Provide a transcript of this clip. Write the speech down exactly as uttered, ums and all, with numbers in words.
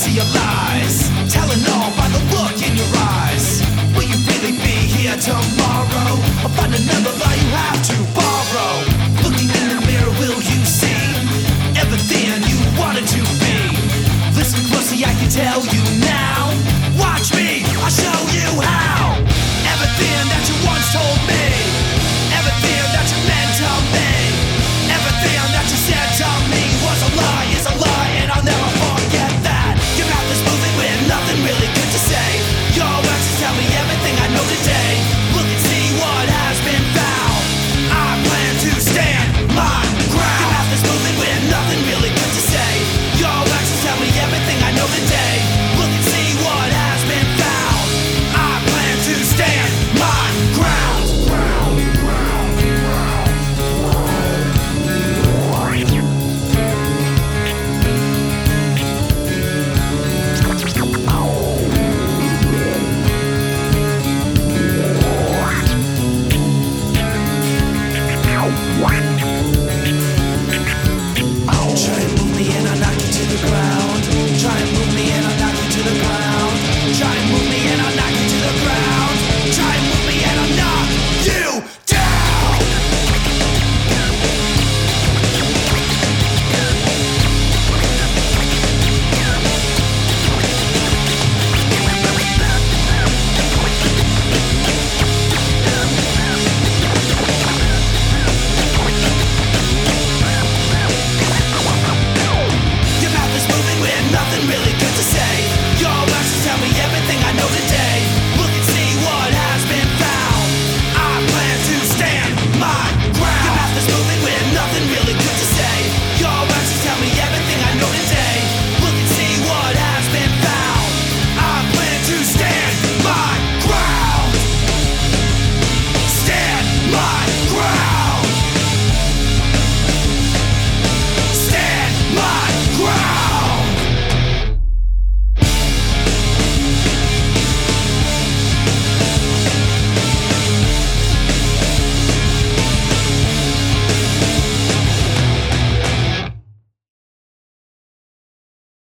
to your lies, telling all by the look in your eyes. Will you really be here tomorrow, or find another lie you have to borrow? Looking in the mirror, will you see everything you wanted to be? Listen closely, I can tell you